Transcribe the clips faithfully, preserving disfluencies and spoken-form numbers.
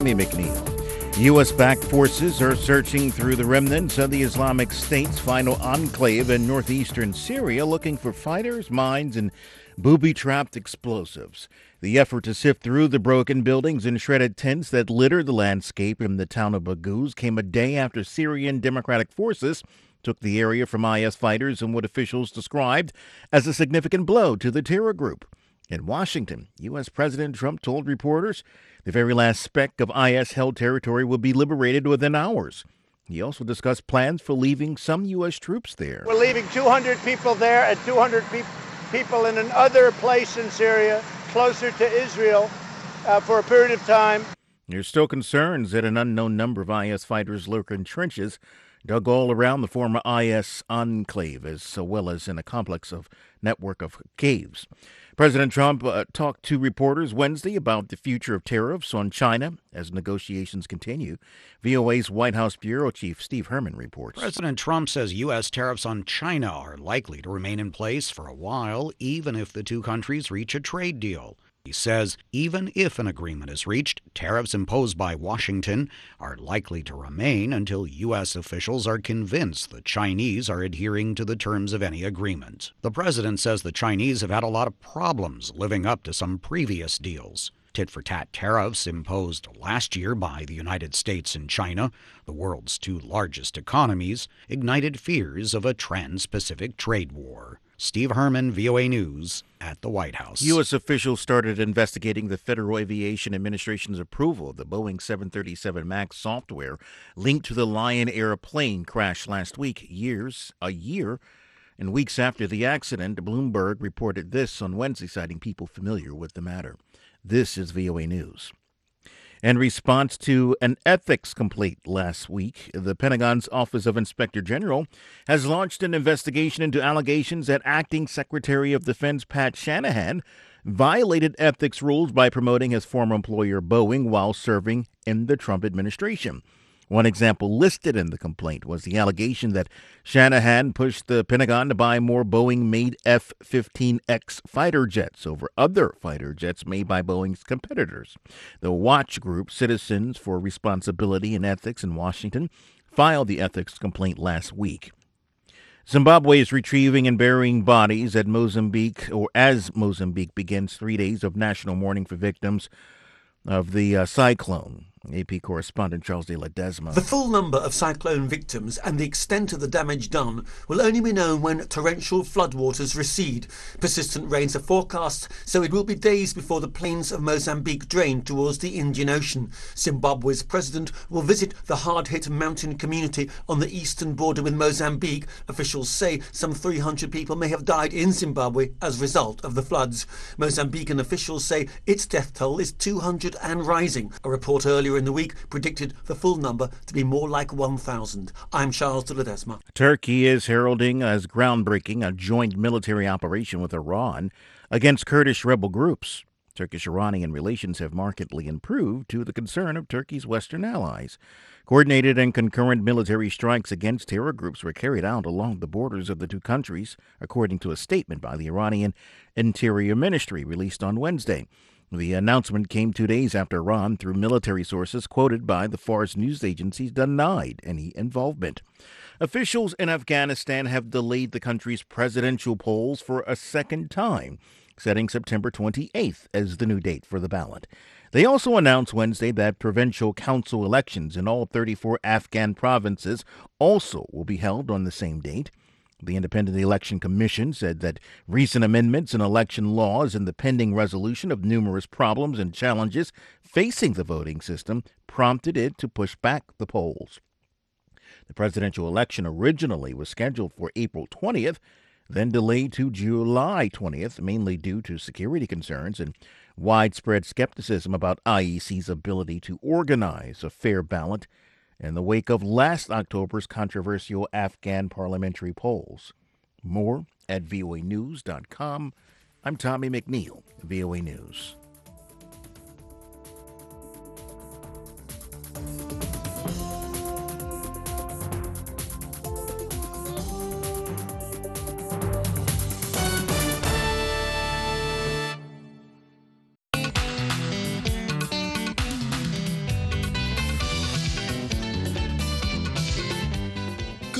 Tommy McNeil. U S-backed forces are searching through the remnants of the Islamic State's final enclave in northeastern Syria, looking for fighters, mines, and booby-trapped explosives. The effort to sift through the broken buildings and shredded tents that litter the landscape in the town of Baghouz came a day after Syrian Democratic Forces took the area from I S fighters in what officials described as a significant blow to the terror group. In Washington, U S. President Trump told reporters the very last speck of I S-held territory will be liberated within hours. He also discussed plans for leaving some U S troops there. We're leaving two hundred people there and two hundred pe- people in another place in Syria, closer to Israel, uh, for a period of time. There's still concerns that an unknown number of I S fighters lurk in trenches dug all around the former I S enclave, as well as in a complex of network of caves. President Trump uh, talked to reporters Wednesday about the future of tariffs on China as negotiations continue. V O A's White House Bureau Chief Steve Herman reports. President Trump says U S tariffs on China are likely to remain in place for a while, even if the two countries reach a trade deal. He says even if an agreement is reached, tariffs imposed by Washington are likely to remain until U S officials are convinced the Chinese are adhering to the terms of any agreement. The president says the Chinese have had a lot of problems living up to some previous deals. Tit-for-tat tariffs imposed last year by the United States and China, the world's two largest economies, ignited fears of a trans-Pacific trade war. Steve Herman, V O A News, at the White House. U S officials started investigating the Federal Aviation Administration's approval of the Boeing seven thirty-seven MAX software linked to the Lion Air plane crash last week, years, a year, and weeks after the accident. Bloomberg reported this on Wednesday, citing people familiar with the matter. This is V O A News. In response to an ethics complaint last week, the Pentagon's Office of Inspector General has launched an investigation into allegations that Acting Secretary of Defense Pat Shanahan violated ethics rules by promoting his former employer Boeing while serving in the Trump administration. One example listed in the complaint was the allegation that Shanahan pushed the Pentagon to buy more Boeing-made F fifteen X fighter jets over other fighter jets made by Boeing's competitors. The watch group Citizens for Responsibility and Ethics in Washington filed the ethics complaint last week. Zimbabwe is retrieving and burying bodies at Mozambique, or as Mozambique begins three days of national mourning for victims of the uh, cyclone. A P correspondent Charles de Ledesma. The full number of cyclone victims and the extent of the damage done will only be known when torrential floodwaters recede. Persistent rains are forecast, so it will be days before the plains of Mozambique drain towards the Indian Ocean. Zimbabwe's president will visit the hard-hit mountain community on the eastern border with Mozambique. Officials say some three hundred people may have died in Zimbabwe as a result of the floods. Mozambican officials say its death toll is two hundred and rising. A report earlier in the week predicted the full number to be more like one thousand. I'm Charles de Ledesma. Turkey is heralding as groundbreaking a joint military operation with Iran against Kurdish rebel groups. Turkish-Iranian relations have markedly improved to the concern of Turkey's Western allies. Coordinated and concurrent military strikes against terror groups were carried out along the borders of the two countries, according to a statement by the Iranian Interior Ministry released on Wednesday. The announcement came two days after Iran, through military sources quoted by the Fars news agencies, denied any involvement. Officials in Afghanistan have delayed the country's presidential polls for a second time, setting September twenty-eighth as the new date for the ballot. They also announced Wednesday that provincial council elections in all thirty-four Afghan provinces also will be held on the same date. The Independent Election Commission said that recent amendments in election laws and the pending resolution of numerous problems and challenges facing the voting system prompted it to push back the polls. The presidential election originally was scheduled for April twentieth, then delayed to July twentieth, mainly due to security concerns and widespread skepticism about I E C's ability to organize a fair ballot in the wake of last October's controversial Afghan parliamentary polls. More at V O A news dot com. I'm Tommy McNeil, V O A News.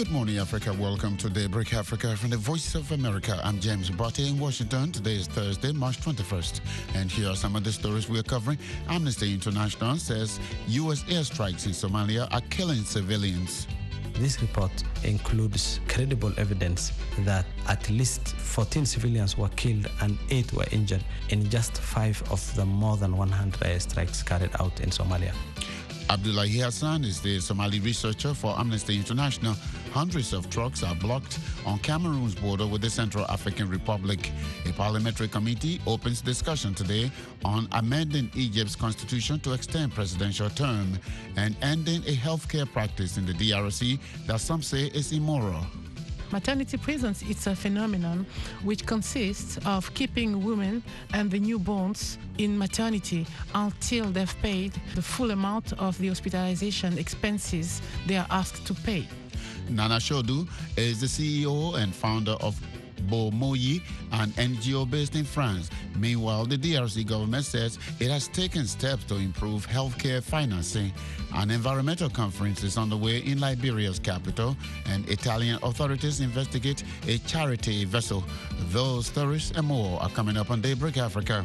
Good morning, Africa. Welcome to Daybreak Africa from the Voice of America. I'm James Botte in Washington. Today is Thursday, March twenty-first. And here are some of the stories we're covering. Amnesty International says U S airstrikes in Somalia are killing civilians. This report includes credible evidence that at least fourteen civilians were killed and eight were injured in just five of the more than one hundred airstrikes carried out in Somalia. Abdullahi Hassan is the Somali researcher for Amnesty International. Hundreds of trucks are blocked on Cameroon's border with the Central African Republic. A parliamentary committee opens discussion today on amending Egypt's constitution to extend presidential term and ending a healthcare practice in the D R C that some say is immoral. Maternity prisons, it's a phenomenon which consists of keeping women and the newborns in maternity until they've paid the full amount of the hospitalization expenses they are asked to pay. Nana Shodu is the C E O and founder of Bomoyi, an N G O based in France. Meanwhile, the D R C government says it has taken steps to improve healthcare financing. An environmental conference is underway in Liberia's capital, and Italian authorities investigate a charity vessel. Those stories and more are coming up on Daybreak Africa.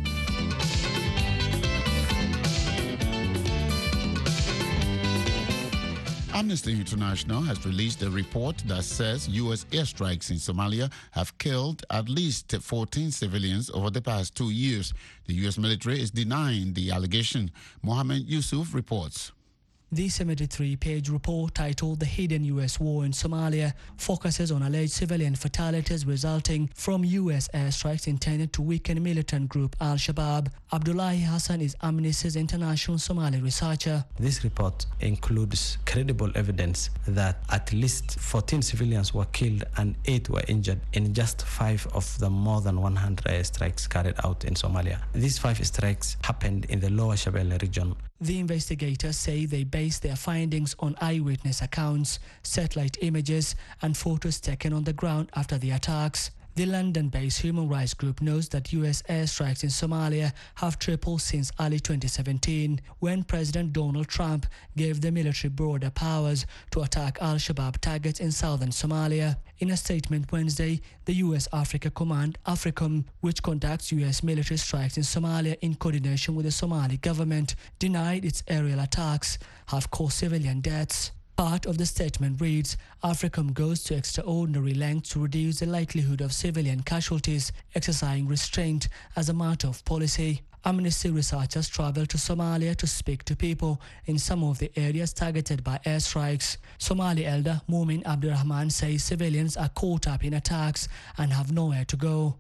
Amnesty International has released a report that says U S airstrikes in Somalia have killed at least fourteen civilians over the past two years. The U S military is denying the allegation. Mohammed Yusuf reports. The seventy-three page report titled The Hidden U S War in Somalia focuses on alleged civilian fatalities resulting from U S airstrikes intended to weaken militant group Al-Shabaab. Abdullahi Hassan is Amnesty's international Somali researcher. This report includes credible evidence that at least fourteen civilians were killed and eight were injured in just five of the more than one hundred airstrikes carried out in Somalia. These five strikes happened in the Lower Shabelle region. The investigators say they based their findings on eyewitness accounts, satellite images, and photos taken on the ground after the attacks. The London-based human rights group knows that U S airstrikes in Somalia have tripled since early twenty seventeen, when President Donald Trump gave the military broader powers to attack Al-Shabaab targets in southern Somalia. In a statement Wednesday, the U S Africa Command, AFRICOM, which conducts U S military strikes in Somalia in coordination with the Somali government, denied its aerial attacks have caused civilian deaths. Part of the statement reads, AFRICOM goes to extraordinary lengths to reduce the likelihood of civilian casualties, exercising restraint as a matter of policy. Amnesty researchers traveled to Somalia to speak to people in some of the areas targeted by airstrikes. Somali elder Mumin Abdurrahman says civilians are caught up in attacks and have nowhere to go.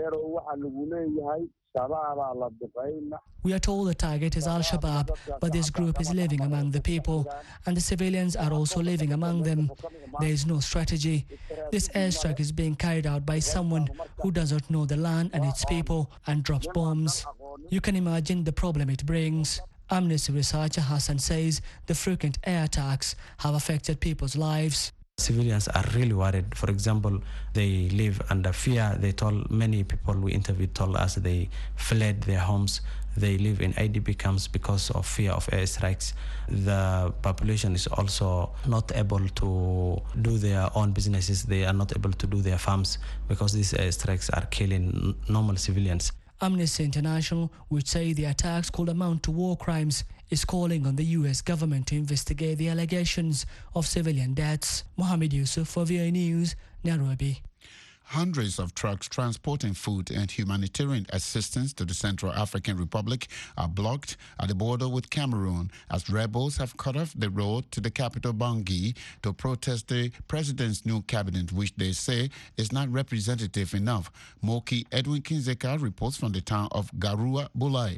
We are told the target is Al-Shabaab, but this group is living among the people, and the civilians are also living among them. There is no strategy. This airstrike is being carried out by someone who does not know the land and its people and drops bombs. You can imagine the problem it brings. Amnesty researcher Hassan says the frequent air attacks have affected people's lives. Civilians are really worried. For example, they live under fear. They told many people we interviewed told us they fled their homes. They live in I D P camps because of fear of airstrikes. The population is also not able to do their own businesses. They are not able to do their farms because these airstrikes are killing normal civilians. Amnesty International, which say the attacks could amount to war crimes, is calling on the U S government to investigate the allegations of civilian deaths. Mohammed Yusuf for V O A News, Nairobi. Hundreds of trucks transporting food and humanitarian assistance to the Central African Republic are blocked at the border with Cameroon as rebels have cut off the road to the capital Bangui to protest the president's new cabinet, which they say is not representative enough. Moki Edwin Kinzeka reports from the town of Garua Bulai.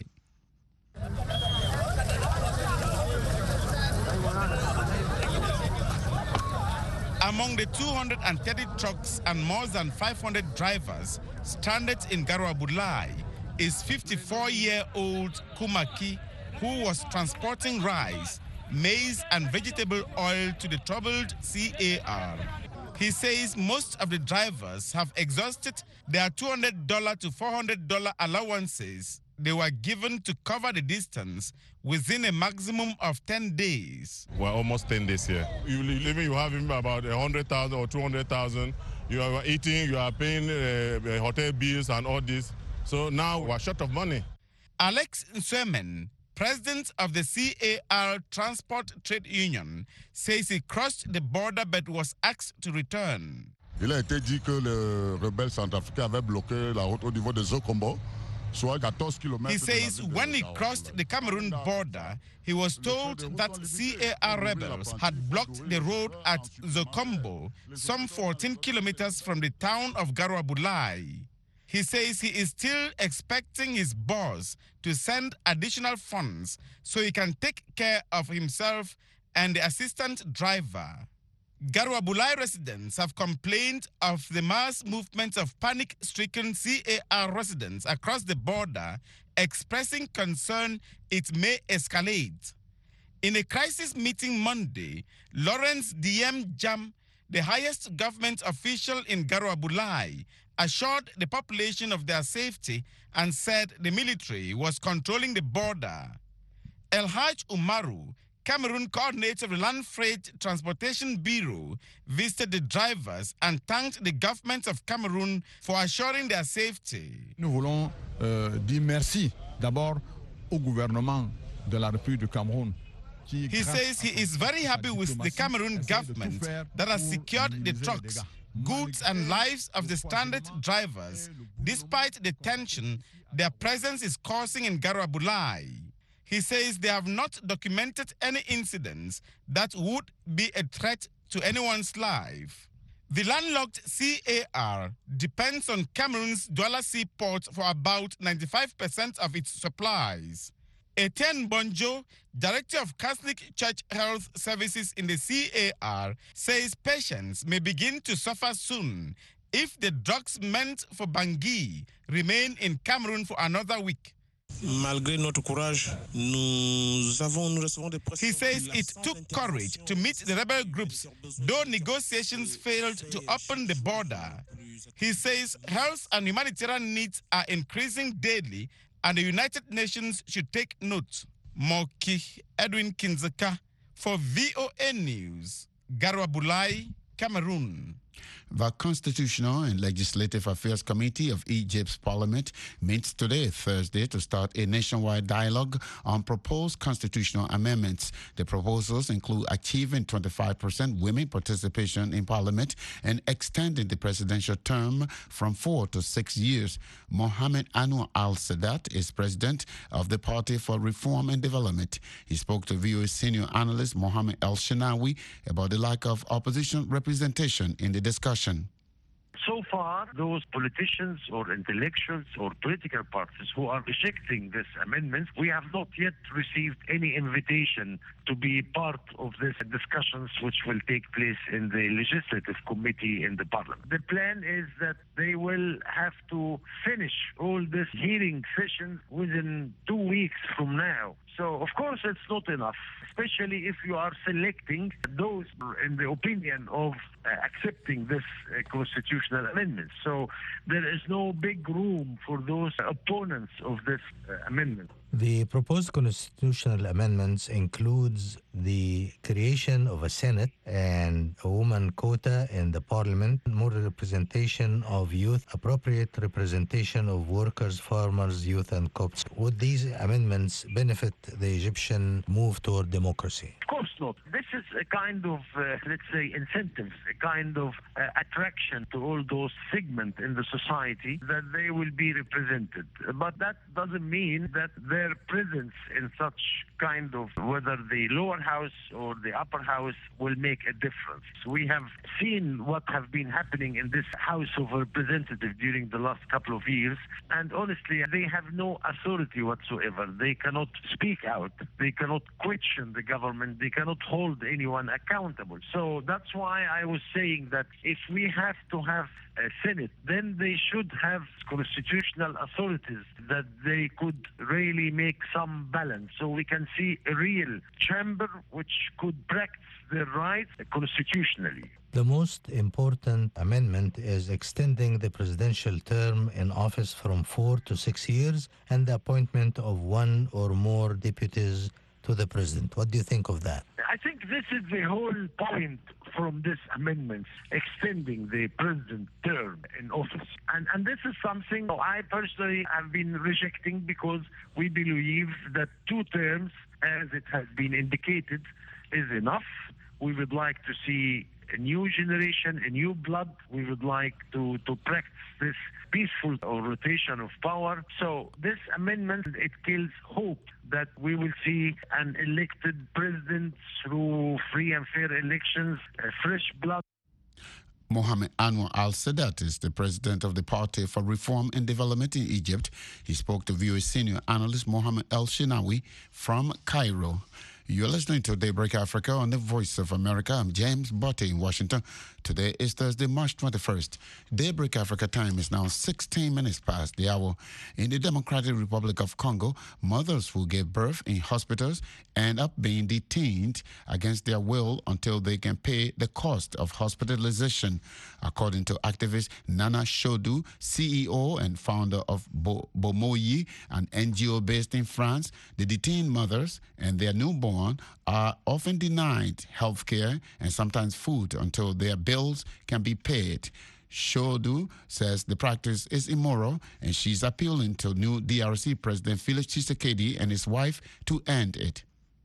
Among the two hundred thirty trucks and more than five hundred drivers stranded in Garua Bulai is fifty-four-year-old Kumaki, who was transporting rice, maize and vegetable oil to the troubled C A R. He says most of the drivers have exhausted their two hundred dollars to four hundred dollars allowances they were given to cover the distance within a maximum of ten days. We're almost ten days here. You live, you have about one hundred thousand or two hundred thousand. You are eating, you are paying uh, hotel bills and all this. So now we're short of money. Alex Nswemen, president of the C A R Transport Trade Union, says he crossed the border but was asked to return. Il a été dit que les rebelles centrafricains avaient bloqué la route au niveau de Zokombo. He says when he crossed the Cameroon border, he was told that C A R rebels had blocked the road at Zokombo, some fourteen kilometers from the town of Garoua Boulay. He says he is still expecting his boss to send additional funds so he can take care of himself and the assistant driver. Garoua Boulay residents have complained of the mass movement of panic-stricken C A R residents across the border, expressing concern it may escalate. In a crisis meeting Monday, Lawrence Diem Jam, the highest government official in Garoua Boulay, assured the population of their safety and said the military was controlling the border. El Haj Umaru, Cameroon coordinator of the Land Freight Transportation Bureau, visited the drivers and thanked the government of Cameroon for assuring their safety. Nous voulons euh, dire merci d'abord au gouvernement de la République du Cameroun. He says he is very happy with the Cameroon government that has secured the trucks, goods and lives of the stranded drivers. Despite the tension their presence is causing in Garoua Boulay. He says they have not documented any incidents that would be a threat to anyone's life. The landlocked C A R depends on Cameroon's Douala seaport for about ninety-five percent of its supplies. Etienne Bonjo, Director of Catholic Church Health Services in the C A R, says patients may begin to suffer soon if the drugs meant for Bangui remain in Cameroon for another week. Malgré notre courage, nous avons, nous recevons des He says it took courage to meet the rebel groups, though negotiations failed to open the border. He says health and humanitarian needs are increasing daily, and the United Nations should take note. Moki Edwin Kinzeka for V O A News, Garoua Boulay, Cameroon. The Constitutional and Legislative Affairs Committee of Egypt's parliament meets today, Thursday, to start a nationwide dialogue on proposed constitutional amendments. The proposals include achieving twenty-five percent women participation in parliament and extending the presidential term from four to six years. Mohamed Anwar Al-Sadat is president of the Party for Reform and Development. He spoke to V O A senior analyst Mohamed El-Shanawi about the lack of opposition representation in the discussion. So far, those politicians or intellectuals or political parties who are rejecting this amendment, we have not yet received any invitation to be part of these discussions which will take place in the legislative committee in the parliament. The plan is that they will have to finish all this hearing session within two weeks from now. So, of course, it's not enough, especially if you are selecting those in the opinion of uh, accepting this uh, constitutional amendment. So there is no big room for those opponents of this uh, amendment. The proposed constitutional amendments includes the creation of a Senate and a woman quota in the parliament, more representation of youth, appropriate representation of workers, farmers, youth, and Copts. Would these amendments benefit the Egyptian move toward democracy? Of course not. This is a kind of, uh, let's say, incentive, a kind of uh, attraction to all those segments in the society that they will be represented. But that doesn't mean that their presence in such kind of, whether the lower house or the upper house, will make a difference. We have seen what have been happening in this House of Representatives during the last couple of years, and honestly, they have no authority whatsoever. They cannot speak out. They cannot question the government. They cannot hold anyone accountable. So that's why I was saying that if we have to have a Senate, then they should have constitutional authorities that they could really make some balance, so we can can see a real chamber which could practice their rights constitutionally. The most important amendment is extending the presidential term in office from four to six years and the appointment of one or more deputies to the president. What do you think of that? I think this is the whole point from this amendment, extending the president's term in office. And, and this is something I personally have been rejecting because we believe that two terms, as it has been indicated, is enough. We would like to see a new generation, a new blood. We would like to, to practice this peaceful rotation of power. So this amendment, it kills hope that we will see an elected president through free and fair elections, a fresh blood. Mohamed Anwar al-Sadat is the president of the Party for Reform and Development in Egypt. He spoke to V O A senior analyst Mohamed El-Shinawi from Cairo. You're listening to Daybreak Africa on the Voice of America. I'm James Botte in Washington. Today is Thursday, March twenty-first. Daybreak Africa time is now sixteen minutes past the hour. In the Democratic Republic of Congo, mothers who gave birth in hospitals end up being detained against their will until they can pay the cost of hospitalization. According to activist Nana Shodu, C E O and founder of Bo- Bomoyi, an N G O based in France, the detained mothers and their newborn are often denied health care and sometimes food until their bills can be paid. Shodu says the practice is immoral and she's appealing to new D R C President Felix Tshisekedi and his wife to end it.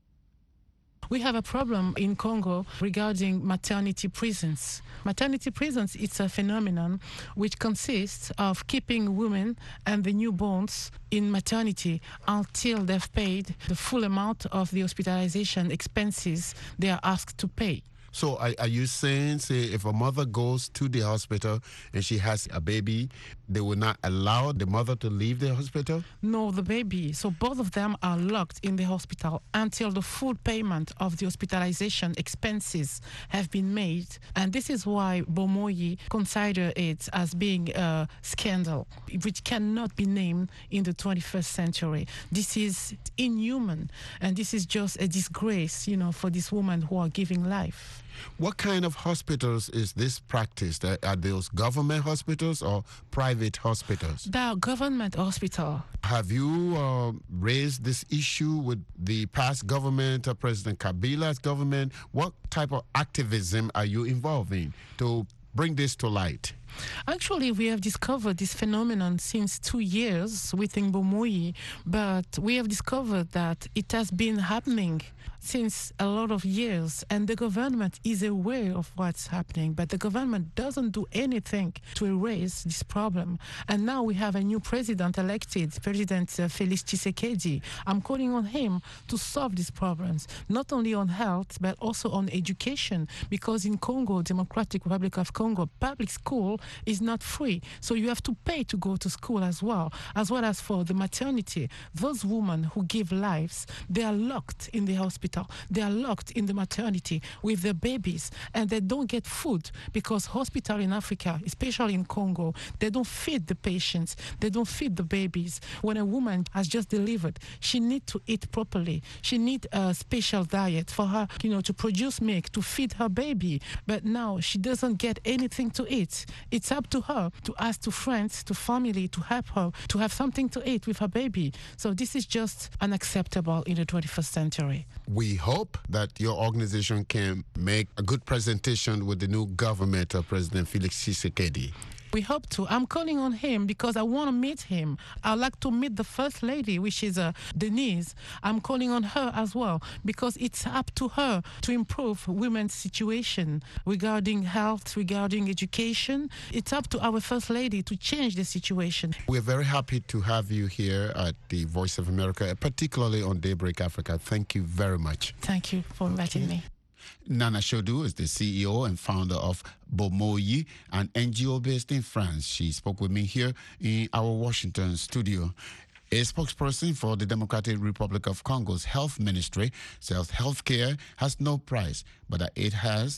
We have a problem in Congo regarding maternity prisons. Maternity prisons, it's a phenomenon which consists of keeping women and the newborns in maternity until they've paid the full amount of the hospitalization expenses they are asked to pay. So are, are you saying, say, if a mother goes to the hospital and she has a baby, they will not allow the mother to leave the hospital? No, the baby. So both of them are locked in the hospital until the full payment of the hospitalization expenses have been made. And this is why Bomoyi consider it as being a scandal, which cannot be named in the twenty-first century. This is inhuman, and this is just a disgrace, you know, for these women who are giving life. What kind of hospitals is this practiced? Are those government hospitals or private hospitals? They are government hospitals. Have you uh, raised this issue with the past government, uh, President Kabila's government? What type of activism are you involved in to bring this to light? Actually, we have discovered this phenomenon since two years within Bomoyi, but we have discovered that it has been happening since a lot of years, and the government is aware of what's happening, but the government doesn't do anything to erase this problem. And now we have a new president elected, President uh, Felix Tshisekedi. I'm calling on him to solve these problems, not only on health, but also on education, because in Congo, Democratic Republic of Congo, public school is not free. So you have to pay to go to school as well, as well as for the maternity. Those women who give lives, they are locked in the hospital. They are locked in the maternity with their babies, and they don't get food because hospital in Africa, especially in Congo, they don't feed the patients. They don't feed the babies. When a woman has just delivered, she needs to eat properly. She needs a special diet for her, you know, to produce milk, to feed her baby. But now she doesn't get anything to eat. It's up to her to ask to friends, to family, to help her to have something to eat with her baby. So this is just unacceptable in the twenty-first century. We hope that your organization can make a good presentation with the new government of President Felix Tshisekedi. We hope to. I'm calling on him because I want to meet him. I'd like to meet the First Lady, which is uh, Denise. I'm calling on her as well because it's up to her to improve women's situation regarding health, regarding education. It's up to our First Lady to change the situation. We're very happy to have you here at the Voice of America, particularly on Daybreak Africa. Thank you very much. Thank you for inviting okay. me. Nana Shodu is the C E O and founder of Bomoyi, an N G O based in France. She spoke with me here in our Washington studio. A spokesperson for the Democratic Republic of Congo's health ministry says health care has no price, but that it has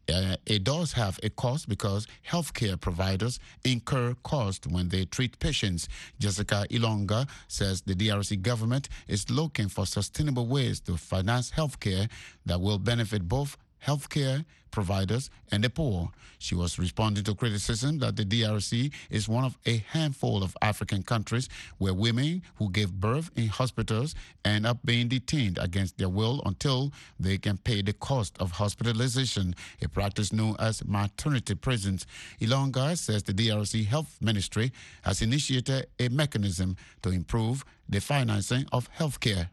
Uh, it does have a cost because healthcare providers incur cost when they treat patients. Jessica Ilonga says the D R C government is looking for sustainable ways to finance healthcare that will benefit both healthcare providers and the poor. She was responding to criticism that the D R C is one of a handful of African countries where women who give birth in hospitals end up being detained against their will until they can pay the cost of hospitalization, a practice known as maternity prisons. Ilonga says the D R C Health Ministry has initiated a mechanism to improve the financing of healthcare.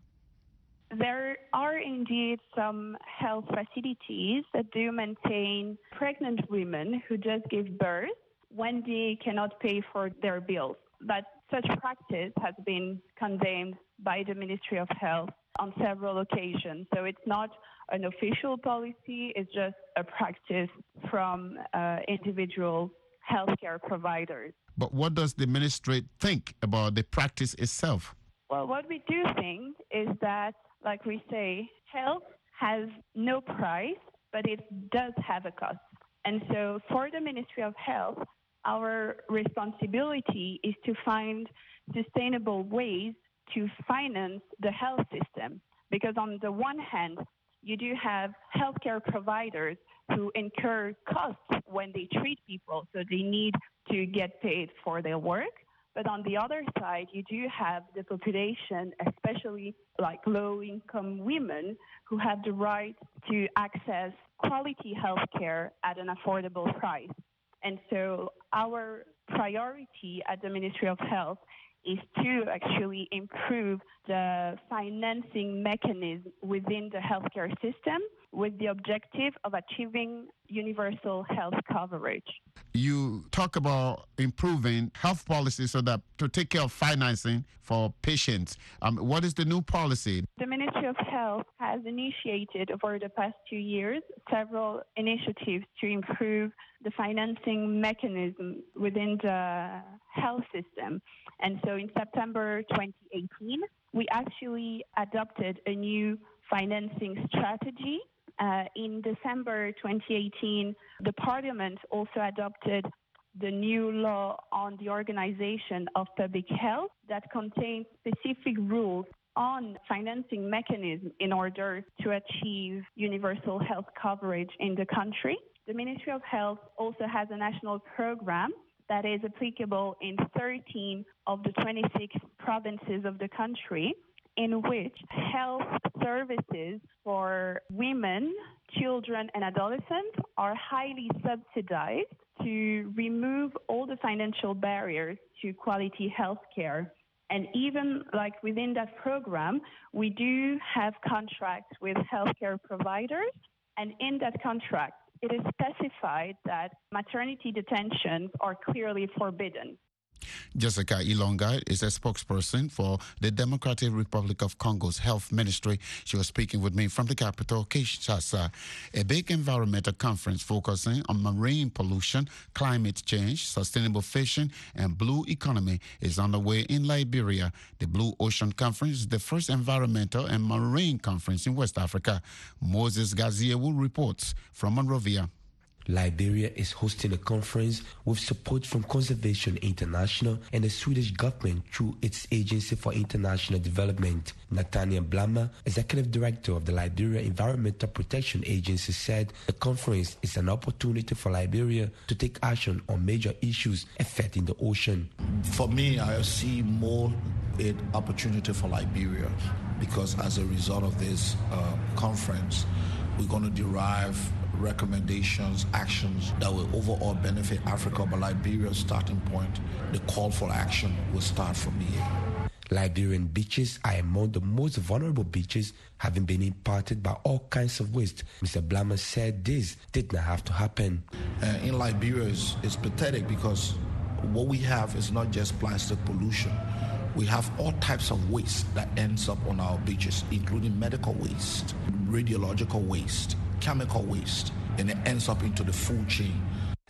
There are indeed some health facilities that do maintain pregnant women who just give birth when they cannot pay for their bills. But such practice has been condemned by the Ministry of Health on several occasions. So it's not an official policy, it's just a practice from uh, individual healthcare providers. But what does the ministry think about the practice itself? Well, what we do think is that, like we say, health has no price, but it does have a cost. And so for the Ministry of Health, our responsibility is to find sustainable ways to finance the health system. Because on the one hand, you do have healthcare providers who incur costs when they treat people, so they need to get paid for their work. But on the other side, you do have the population, especially like low-income women, who have the right to access quality health care at an affordable price. And so our priority at the Ministry of Health is to actually improve the financing mechanism within the healthcare system with the objective of achieving universal health coverage. You talk about improving health policy so that to take care of financing for patients. Um, what is the new policy? The Ministry of Health has initiated over the past two years several initiatives to improve the financing mechanism within the health system. And so in September twenty eighteen, we actually adopted a new financing strategy. Uh, in December twenty eighteen, the Parliament also adopted the new law on the organization of public health that contains specific rules on financing mechanism in order to achieve universal health coverage in the country. The Ministry of Health also has a national program that is applicable in thirteen of the twenty-six provinces of the country, in which health services for women, children, and adolescents are highly subsidized to remove all the financial barriers to quality health care. And even like within that program, we do have contracts with healthcare providers, and in that contract, it is specified that maternity detentions are clearly forbidden. Jessica Ilonga is a spokesperson for the Democratic Republic of Congo's Health Ministry. She was speaking with me from the capital, Kinshasa. A big environmental conference focusing on marine pollution, climate change, sustainable fishing, and blue economy is underway in Liberia. The Blue Ocean Conference is the first environmental and marine conference in West Africa. Moses Gaziewu reports from Monrovia. Liberia is hosting a conference with support from Conservation International and the Swedish government through its Agency for International Development. Nathaniel Blama, Executive Director of the Liberia Environmental Protection Agency, said the conference is an opportunity for Liberia to take action on major issues affecting the ocean. For me, I see more an opportunity for Liberia because as a result of this uh, conference, we're going to derive recommendations, actions that will overall benefit Africa, but Liberia's starting point, the call for action will start from here. Liberian beaches are among the most vulnerable beaches, having been impacted by all kinds of waste. Mister Blama said this did not have to happen. Uh, in Liberia, it's, it's pathetic because what we have is not just plastic pollution. We have all types of waste that ends up on our beaches, including medical waste, radiological waste, chemical waste, and it ends up into the food chain.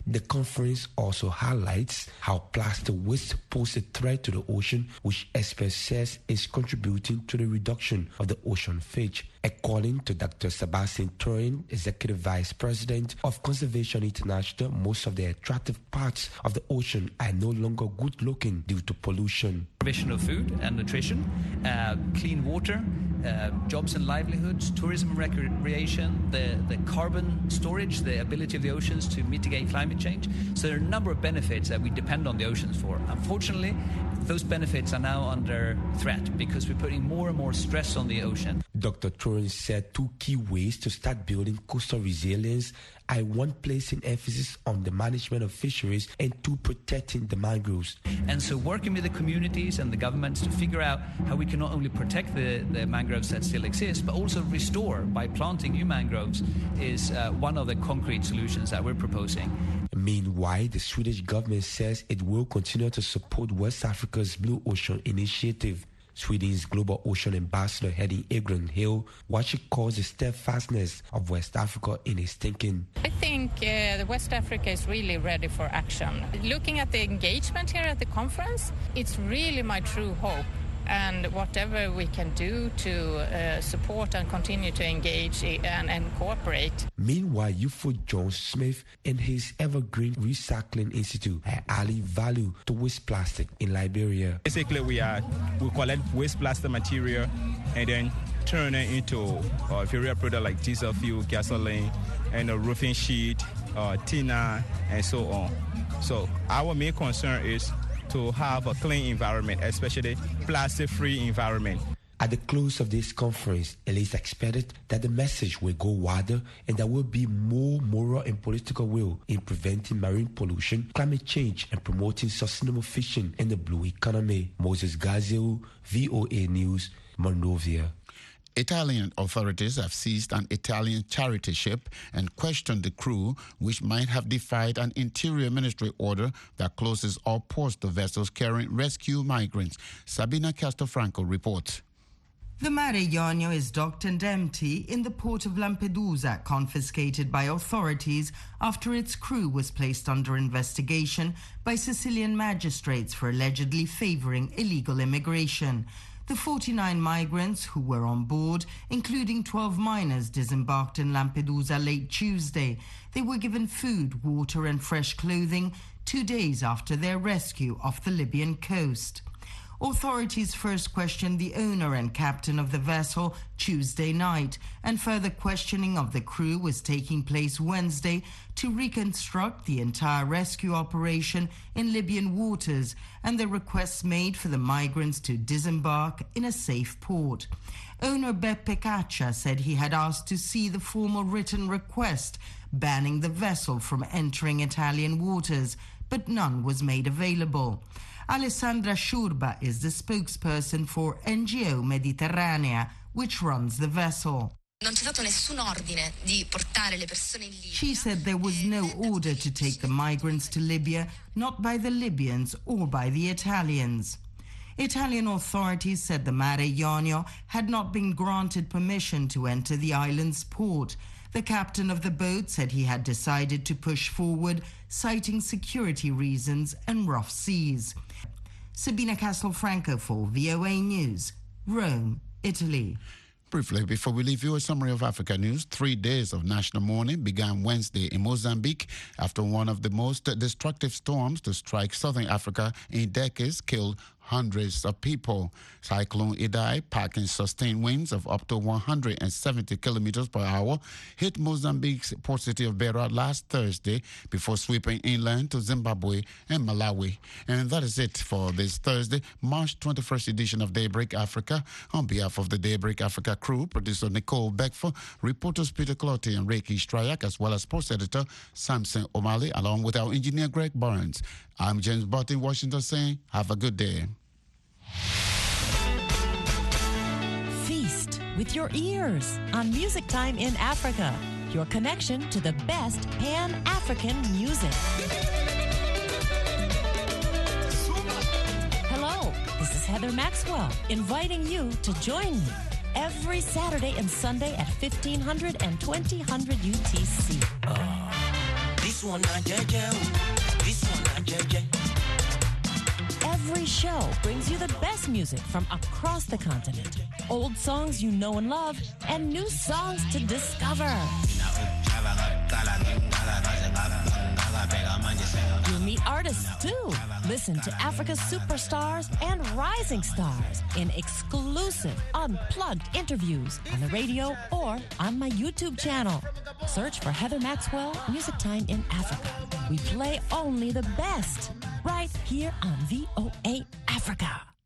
The conference also highlights how plastic waste poses a threat to the ocean, which experts says is contributing to the reduction of the ocean phage. According to Doctor Sebastian Turin, Executive Vice President of Conservation International, most of the attractive parts of the ocean are no longer good looking due to pollution. Provision of food and nutrition, uh, clean water, uh, jobs and livelihoods, tourism and recreation, the, the carbon storage, the ability of the oceans to mitigate climate change. So there are a number of benefits that we depend on the oceans for. Unfortunately, those benefits are now under threat because we're putting more and more stress on the ocean. Doctor Turin said two key ways to start building coastal resilience are one, placing emphasis on the management of fisheries, and two, protecting the mangroves. And so working with the communities and the governments to figure out how we can not only protect the, the mangroves that still exist, but also restore by planting new mangroves is uh, one of the concrete solutions that we're proposing. Meanwhile, the Swedish government says it will continue to support West Africa's Blue Ocean Initiative. Sweden's Global Ocean Ambassador Hedin Egren Hill, what she calls the steadfastness of West Africa in his thinking. I think uh, the West Africa is really ready for action. Looking at the engagement here at the conference, it's really my true hope. And whatever we can do to uh, support and continue to engage and, and cooperate. Meanwhile, Ufo John Smith and his Evergreen Recycling Institute are adding value to waste plastic in Liberia. Basically, we are we collect waste plastic material and then turn it into uh, various products like diesel fuel, gasoline, and a roofing sheet, uh, tina, and so on. So our main concern is to have a clean environment, especially plastic-free environment. At the close of this conference, it is expected that the message will go wider and there will be more moral and political will in preventing marine pollution, climate change, and promoting sustainable fishing in the blue economy. Moses Gazio, V O A News, Monrovia. Italian authorities have seized an Italian charity ship and questioned the crew, which might have defied an Interior Ministry order that closes all ports to vessels carrying rescue migrants. Sabina Castelfranco reports. The Mare Jonio is docked and empty in the port of Lampedusa, confiscated by authorities after its crew was placed under investigation by Sicilian magistrates for allegedly favoring illegal immigration. The forty-nine migrants who were on board, including twelve minors, disembarked in Lampedusa late Tuesday. They were given food, water and fresh clothing two days after their rescue off the Libyan coast. Authorities first questioned the owner and captain of the vessel Tuesday night, and further questioning of the crew was taking place Wednesday to reconstruct the entire rescue operation in Libyan waters and the requests made for the migrants to disembark in a safe port. Owner Beppe Caccia said he had asked to see the formal written request banning the vessel from entering Italian waters, but none was made available. Alessandra Shurba is the spokesperson for N G O Mediterranea, which runs the vessel. She said there was no order to take the migrants to Libya, not by the Libyans or by the Italians. Italian authorities said the Mare Jonio had not been granted permission to enter the island's port. The captain of the boat said he had decided to push forward, citing security reasons and rough seas. Sabina Castelfranco for V O A News, Rome, Italy. Briefly, before we leave you, a summary of Africa news. Three days of national mourning began Wednesday in Mozambique after one of the most destructive storms to strike southern Africa in decades killed hundreds of people. Cyclone Idai, packing sustained winds of up to one hundred seventy kilometers per hour, hit Mozambique's port city of Beira last Thursday before sweeping inland to Zimbabwe and Malawi. And that is it for this Thursday, March twenty-first edition of Daybreak Africa. On behalf of the Daybreak Africa crew, producer Nicole Beckford, reporters Peter Clotti and Reiki Strayak, as well as sports editor Samson O'Malley, along with our engineer Greg Burns. I'm James Butt in Washington saying, have a good day. Feast with your ears on Music Time in Africa, your connection to the best Pan-African music. Hello, this is Heather Maxwell, inviting you to join me every Saturday and Sunday at fifteen hundred and twenty hundred U T C. Oh, this This one not jeje, this one not jeje. Every show brings you the best music from across the continent. Old songs you know and love, and new songs to discover. You'll meet artists too. Listen to Africa's superstars and rising stars in exclusive, unplugged interviews on the radio or on my YouTube channel. Search for Heather Maxwell, Music Time in Africa. We play only the best right here on V O A Africa.